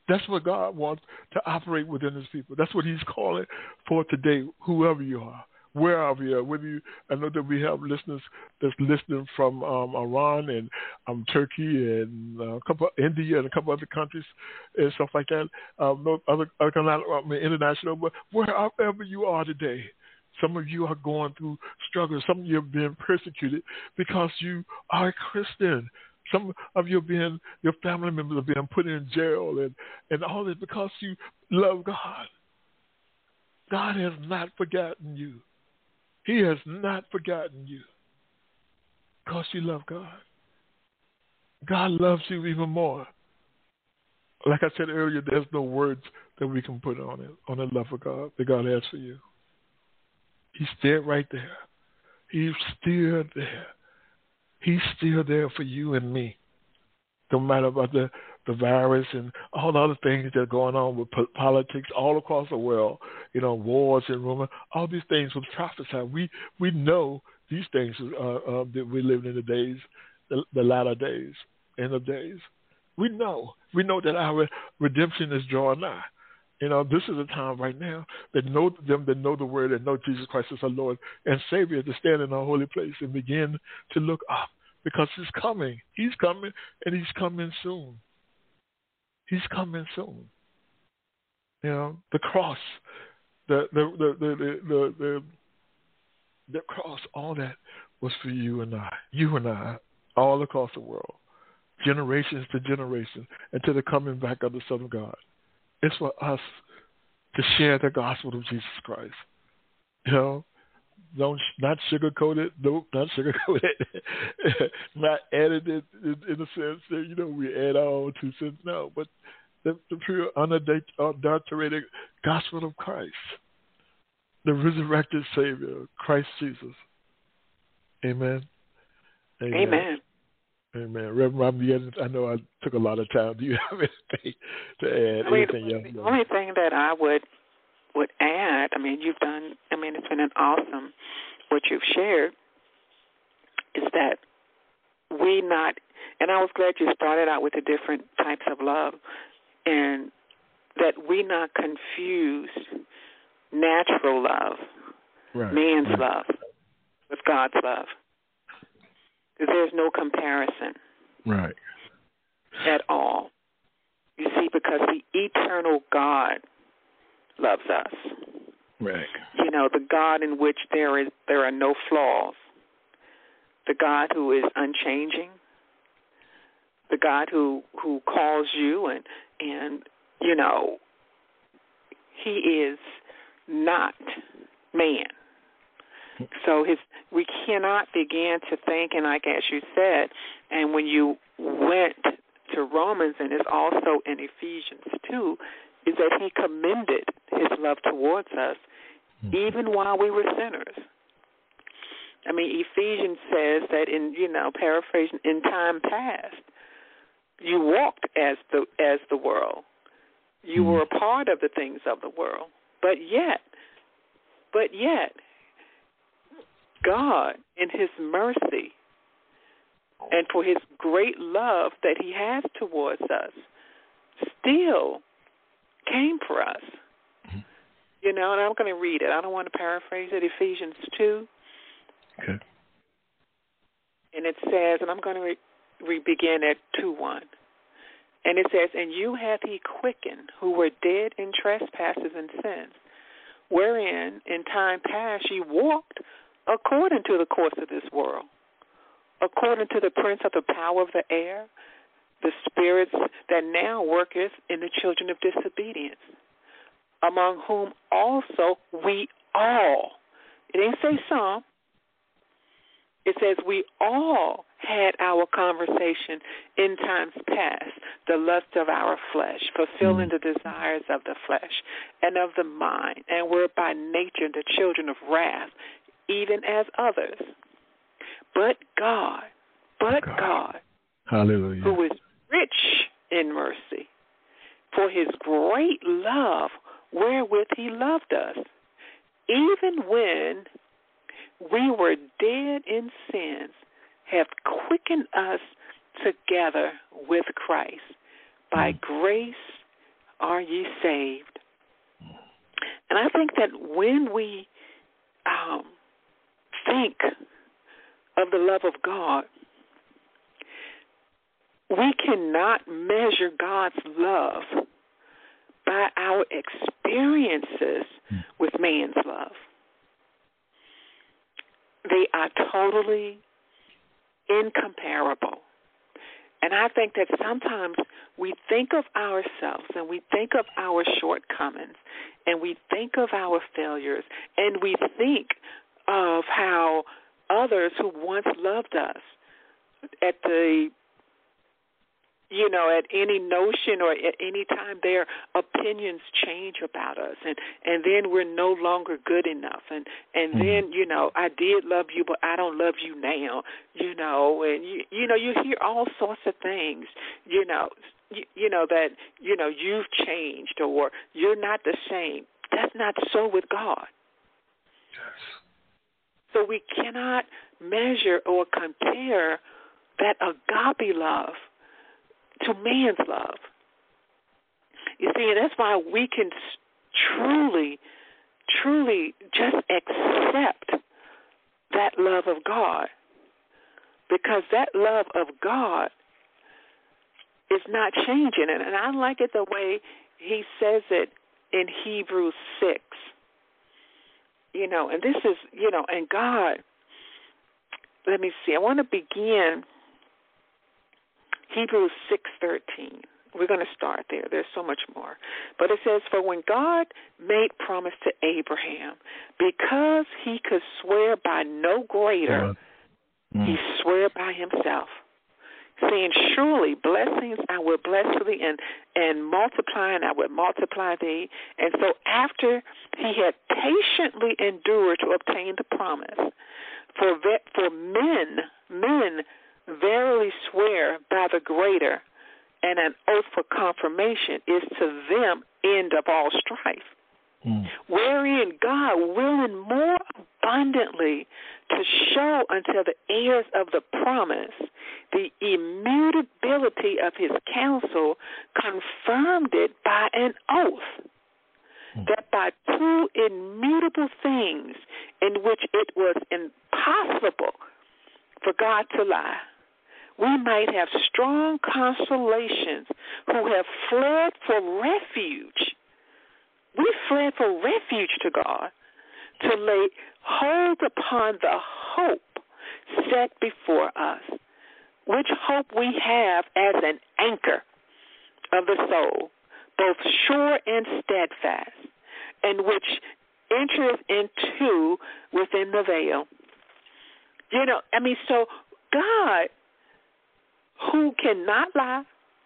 [SPEAKER 3] That's what God wants to operate within his people. That's what he's calling for today, whoever you are, wherever you are. Whether you, I know that we have listeners that's listening from Iran and Turkey and a couple India and a couple other countries and stuff like that. No other international, but wherever you are today. Some of you are going through struggles. Some of you are being persecuted because you are a Christian. Some of you your family members are being put in jail and all this because you love God. God has not forgotten you. He has not forgotten you because you love God. God loves you even more. Like I said earlier, there's no words that we can put on it, on the love of God that God has for you. He's still right there. He's still there. He's still there for you and me. No matter about the virus and all the other things that are going on with politics all across the world, wars and rumors, all these things was prophesied. We know these things that we live in the days, the latter days, end of days. We know that our redemption is drawing nigh. This is a time right now that know the word and know Jesus Christ as our Lord and Savior to stand in our holy place and begin to look up because he's coming. He's coming and he's coming soon. He's coming soon. The cross, the cross, all that was for you and I, all across the world, generations to generations, until the coming back of the Son of God. It's for us to share the gospel of Jesus Christ. Not sugarcoat it. Nope, not sugarcoat it. Not added it in the sense that, we add our own 2 cents. No, but the pure, unadulterated gospel of Christ. The resurrected Savior, Christ Jesus. Amen.
[SPEAKER 4] Amen.
[SPEAKER 3] Amen. Reverend Robin, I know I took a lot of time. Do you have anything to add?
[SPEAKER 4] The only thing that I would add, you've done, it's been an awesome, what you've shared, is that and I was glad you started out with the different types of love, and that we not confuse natural love, man's love, with God's love. Because there's no comparison.
[SPEAKER 3] Right.
[SPEAKER 4] At all. You see, because the eternal God loves us.
[SPEAKER 3] Right.
[SPEAKER 4] The God in which there are no flaws. The God who is unchanging. The God who calls you and he is not man. So we cannot begin to think, and like as you said, and when you went to Romans, and it's also in Ephesians 2, is that he commended his love towards us even while we were sinners. Ephesians says that paraphrasing, in time past, you walked as the world. You were a part of the things of the world. But yet, God, in his mercy and for his great love that he has towards us, still came for us. And I'm going to read it. I don't want to paraphrase it. Ephesians 2.
[SPEAKER 3] Okay.
[SPEAKER 4] And it says, and I'm going to begin at 2:1. And it says, "And you hath he quickened, who were dead in trespasses and sins, wherein in time past ye walked according to the course of this world, according to the prince of the power of the air, the spirits that now worketh in the children of disobedience, among whom also we all," it didn't say some, it says we all had our conversation in times past, the lust of our flesh, fulfilling the desires of the flesh and of the mind, and were by nature the children of wrath, even as others. But God,
[SPEAKER 3] hallelujah,
[SPEAKER 4] who is rich in mercy, for his great love wherewith he loved us, even when we were dead in sins, hath quickened us together with Christ. By grace are ye saved. And I think that when we think of the love of God, we cannot measure God's love by our experiences with man's love. They are totally incomparable. And I think that sometimes we think of ourselves and we think of our shortcomings and we think of our failures and we think of how others who once loved us at the at any notion or at any time their opinions change about us and then we're no longer good enough and then I did love you but I don't love you now and you hear all sorts of things that you've changed or you're not the same. That's not so with God.
[SPEAKER 3] Yes.
[SPEAKER 4] So we cannot measure or compare that agape love to man's love. You see, and that's why we can truly just accept that love of God, because that love of God is not changing. And I like it the way he says it in Hebrews 6. And this is, and God, let me see, I want to begin Hebrews 6:13. We're going to start there. There's so much more. But it says, for when God made promise to Abraham, because he could swear by no greater, he swore by himself, saying, surely blessings I will bless thee, and multiplying I will multiply thee. And so after he had patiently endured to obtain the promise, for men verily swear by the greater, and an oath for confirmation is to them end of all strife. Wherein God, willing more abundantly to show unto the heirs of the promise the immutability of his counsel, confirmed it by an oath, that by two immutable things in which it was impossible for God to lie, we might have strong consolations who have fled for refuge. We fled for refuge to God, to lay hold upon the hope set before us, which hope we have as an anchor of the soul, both sure and steadfast, and which enters into within the veil. So God, who cannot lie,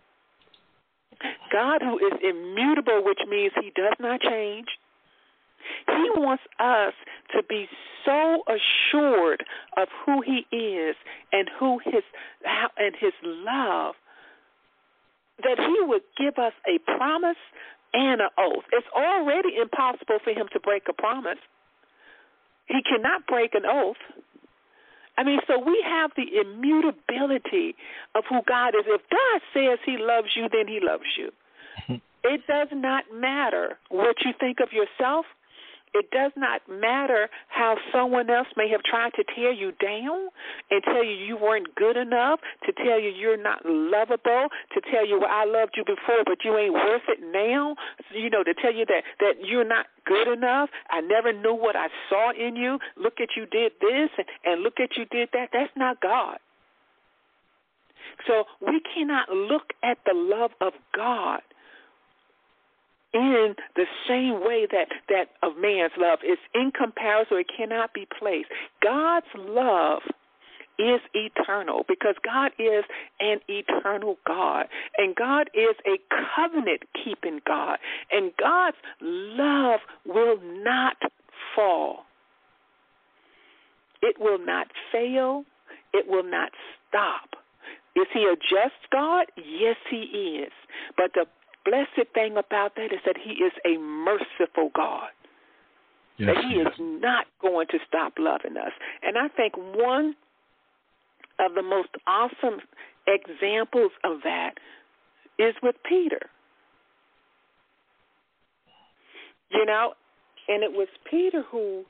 [SPEAKER 4] God who is immutable, which means he does not change, he wants us to be so assured of who he is and his love that he would give us a promise and an oath. It's already impossible for him to break a promise. He cannot break an oath. So we have the immutability of who God is. If God says he loves you, then he loves you. It does not matter what you think of yourself. It does not matter how someone else may have tried to tear you down and tell you you weren't good enough, to tell you you're not lovable, to tell you, well, I loved you before, but you ain't worth it now, to tell you that you're not good enough. I never knew what I saw in you. Look at you did this and look at you did that. That's not God. So we cannot look at the love of God in the same way that of man's love. Is incomparable. It cannot be placed. God's love is eternal because God is an eternal God, and God is a covenant-keeping God, and God's love will not fall. It will not fail. It will not stop. Is he a just God? Yes, he is. But the blessed thing about that is that he is a merciful God.
[SPEAKER 3] Yes,
[SPEAKER 4] that he is not going to stop loving us. And I think one of the most awesome examples of that is with Peter. You know, and it was Peter who,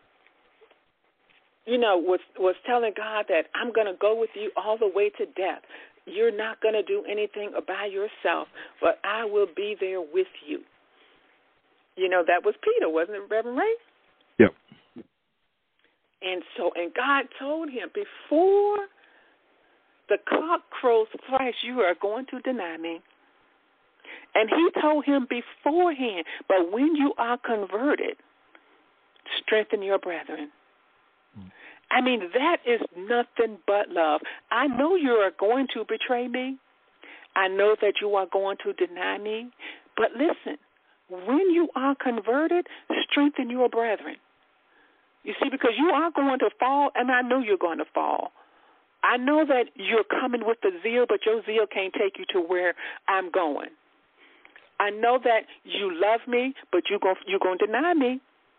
[SPEAKER 4] you know, was telling God that I'm going to go with you all the way to death. You're not going to do anything by yourself, but I will be there with you. You know, that was Peter, wasn't it, Reverend Ray?
[SPEAKER 3] Yep.
[SPEAKER 4] And God told him, before the cock crows thrice, you are going to deny me. And he told him beforehand, but when you are converted, strengthen your brethren. I mean, that is nothing but love. I know you are going to betray me. I know that you are going to deny me. But listen, when you are converted, strengthen your brethren. You see, because you are going to fall, and I know you're going to fall. I know that you're coming with the zeal, but your zeal can't take you to where I'm going. I know that you love me, but you're going to deny me.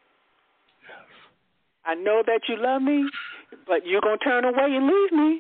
[SPEAKER 4] I know that you love me, but you're going to turn away and leave me.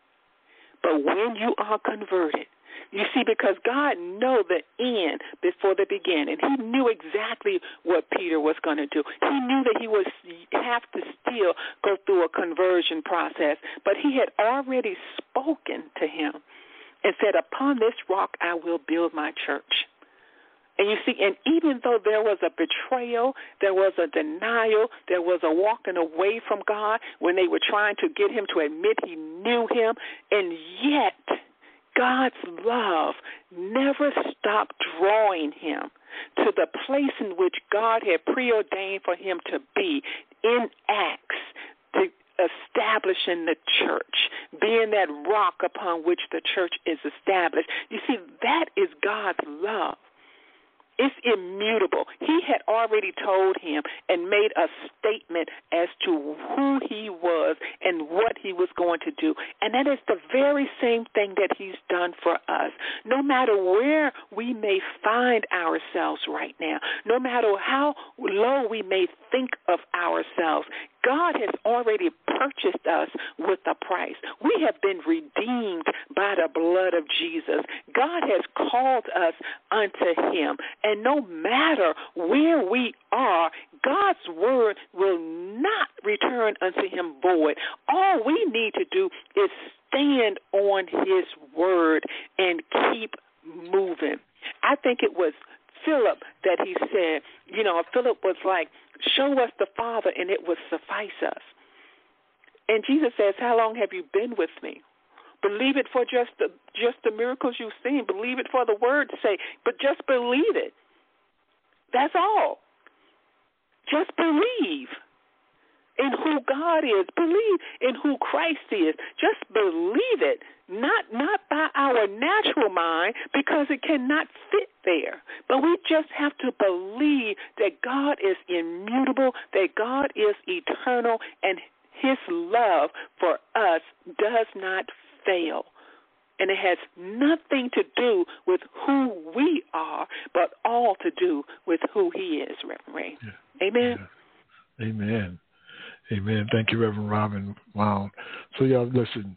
[SPEAKER 4] But when you are converted, you see, because God knows the end before the beginning. He knew exactly what Peter was going to do. He knew that he would have to still go through a conversion process, but he had already spoken to him and said, upon this rock I will build my church. And you see, and even though there was a betrayal, there was a denial, there was a walking away from God when they were trying to get him to admit he knew him, and yet God's love never stopped drawing him to the place in which God had preordained for him to be in Acts, to establishing the church, being that rock upon which the church is established. You see, that is God's love. It's immutable. He had already told him and made a statement as to who he was and what he was going to do. And that is the very same thing that he's done for us. No matter where we may find ourselves right now, no matter how low we may think of ourselves, God has already purchased us with a price. We have been redeemed by the blood of Jesus. God has called us unto him. And no matter where we are, God's word will not return unto him void. All we need to do is stand on his word and keep moving. I think it was Philip that he said, you know, Philip was like, show us the Father and it will suffice us. And Jesus says, how long have you been with me? Believe it for just the miracles you've seen. Believe it for the word's sake, but just believe it. That's all. Just believe in who God is. Believe in who Christ is. Just believe it. Not by our natural mind, because it cannot fit there. But we just have to believe that God is immutable, that God is eternal, and his love for us does not fail. And it has nothing to do with who we are, but all to do with who he is, Reverend Ray. Yeah. Amen?
[SPEAKER 3] Yeah. Amen. Amen. Thank you, Reverend Robin. Wow. So y'all, listen,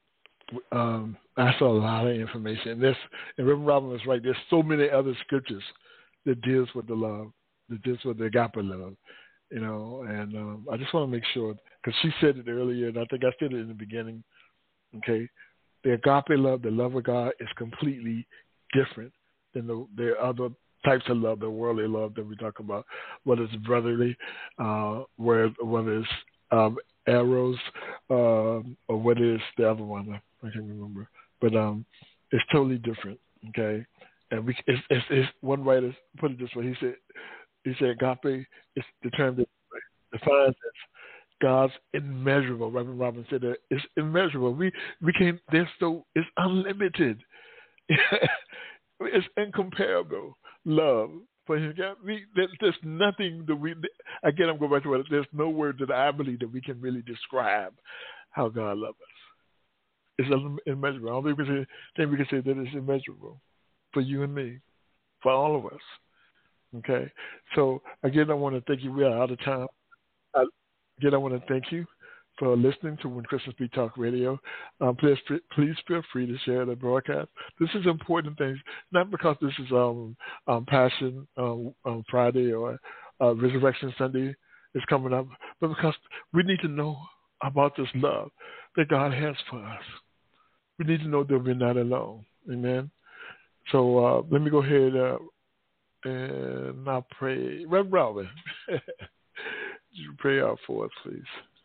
[SPEAKER 3] I saw a lot of information. And Reverend Robin was right. There's so many other scriptures that deals with the love, that deals with the agape love, you know. And I just want to make sure, because she said it earlier, and I think I said it in the beginning, okay, the agape love, the love of God, is completely different than the other types of love, the worldly love that we talk about, whether it's brotherly, whether it's eros, or whether it's the other one. I can't remember. But it's totally different, okay? And it's one writer put it this way. He said agape is the term that defines it. God's immeasurable. Reverend Robin said that it's immeasurable. We can't. It's unlimited. It's incomparable love for him. There's nothing that we. Again, I'm going back to it. There's no word that I believe that we can really describe how God loves us. It's immeasurable. I don't think we can say that it's immeasurable for you and me, for all of us. Okay. So again, I want to thank you. We are out of time. Again, I want to thank you for listening to When Christians Speak Talk Radio. Please feel free to share the broadcast. This is important things, not because this is Passion Friday or Resurrection Sunday is coming up, but because we need to know about this love that God has for us. We need to know that we're not alone. Amen. So let me go ahead and I'll pray. Reverend Robin, you pray out for us, please.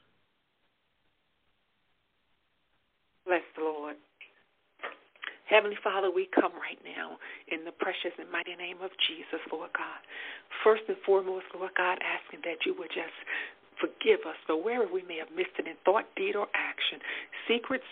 [SPEAKER 4] Bless the Lord. Heavenly Father, we come right now in the precious and mighty name of Jesus, Lord God. First and foremost, Lord God, asking that you would just forgive us for wherever we may have missed it in thought, deed, or action, secret,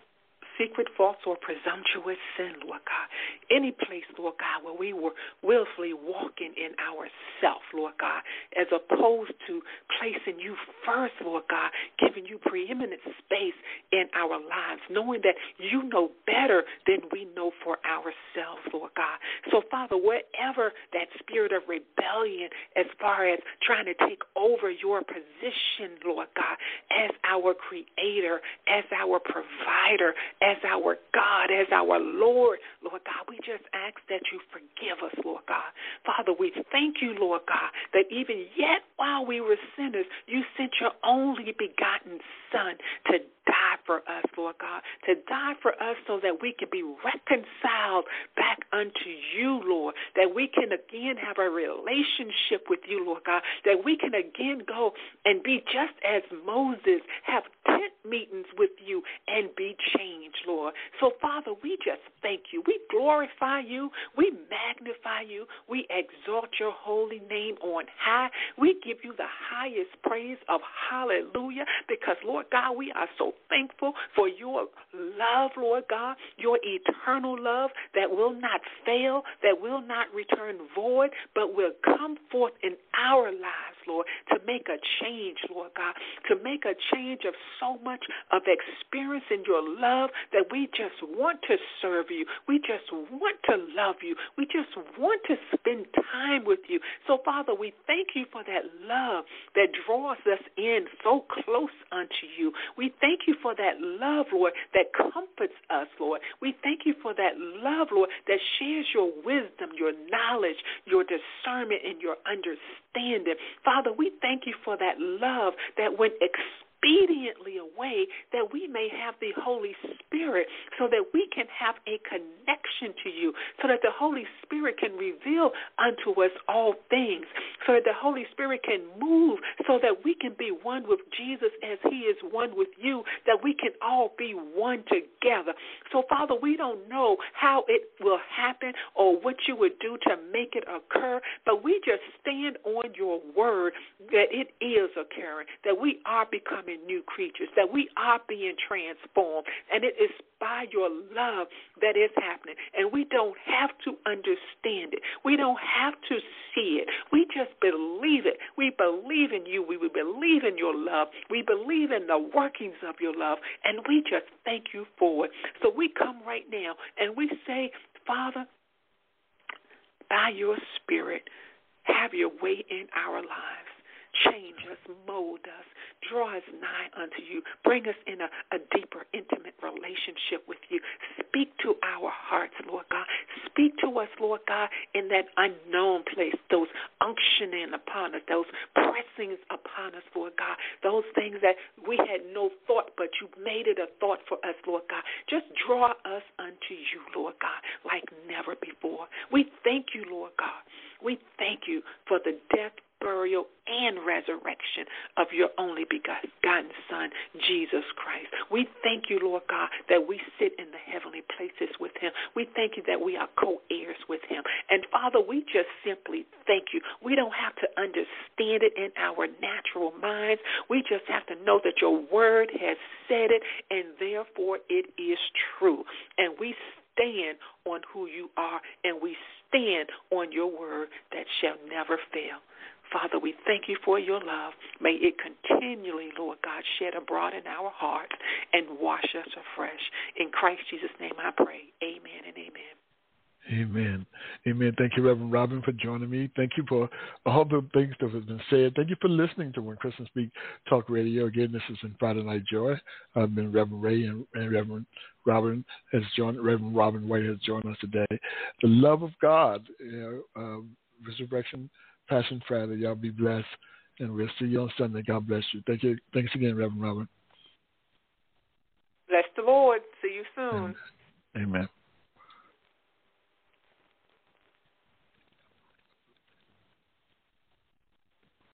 [SPEAKER 4] false, or presumptuous sin, Lord God. Any place, Lord God, where we were willfully walking in ourself, Lord God, as opposed to placing you first, Lord God, giving you preeminent space in our lives, knowing that you know better than we know for ourselves, Lord God. So, Father, wherever that spirit of rebellion as far as trying to take over your position, Lord God, as our creator, as our provider, as our God, as our Lord, Lord God, we just ask that you forgive us, Lord God. Father, we thank you, Lord God, that even yet while we were sinners, you sent your only begotten Son to die for us, Lord God, to die for us so that we can be reconciled back unto you, Lord, that we can again have a relationship with you, Lord God, that we can again go and be just as Moses, have tent meetings with you and be changed, Lord. So, Father, we just thank you. We glorify you. We magnify you. We exalt your holy name on high. We give you the highest praise of hallelujah because, Lord God, we are so thankful for your love, Lord God, your eternal love that will not fail, that will not return void, but will come forth in our lives, Lord, to make a change, Lord God, to make a change of so much of experience in your love that we just want to serve you. We just want to love you. We just want to spend time with you. So, Father, we thank you for that love that draws us in so close unto you. We thank you for that love, Lord, that comforts us, Lord. We thank you for that love, Lord, that shares your wisdom, your knowledge, your discernment, and your understanding. Father, we thank you for that love that when obediently away that we may have the Holy Spirit so that we can have a connection to you, so that the Holy Spirit can reveal unto us all things, so that the Holy Spirit can move, so that we can be one with Jesus as he is one with you, that we can all be one together. So, Father, we don't know how it will happen or what you would do to make it occur, but we just stand on your word that it is occurring, that we are becoming new creatures, that we are being transformed, and it is by your love that is happening. And we don't have to understand it. We don't have to see it. We just believe it. We believe in you. We believe in your love. We believe in the workings of your love, and we just thank you for it. So we come right now and we say, Father, by your Spirit, have your way in our lives. Change us, mold us, draw us nigh unto you. Bring us in a deeper, intimate relationship with you. Speak to our hearts, Lord God. Speak to us, Lord God, in that unknown place, those unctioning upon us, those pressings upon us, Lord God, those things that we had no thought, but you made it a thought for us, Lord God. Just draw us unto you, Lord God, like never before. We thank you, Lord God. We thank you for the death, burial, and resurrection of your only begotten Son, Jesus Christ. We thank you, Lord God, that we sit in the heavenly places with him. We thank you that we are co-heirs with him. And, Father, we just simply thank you. We don't have to understand it in our natural minds. We just have to know that your word has said it, and therefore it is true. And we stand on who you are, and we stand on your word that shall never fail. Father, we thank you for your love. May it continually, Lord God, shed abroad in our hearts and wash us afresh. In Christ Jesus' name I pray. Amen and amen.
[SPEAKER 3] Amen. Amen. Thank you, Reverend Robin, for joining me. Thank you for all the things that have been said. Thank you for listening to When Christians Speak Talk Radio. Again, this has been Friday Night Joy. I've been Reverend Ray, and Reverend Robin has joined. Reverend Robin White has joined us today. The love of God, Resurrection Passion Friday. Y'all be blessed, and we'll see you on Sunday. God bless you. Thank you. Thanks again, Reverend Robin.
[SPEAKER 4] Bless the Lord. See you soon.
[SPEAKER 3] Amen.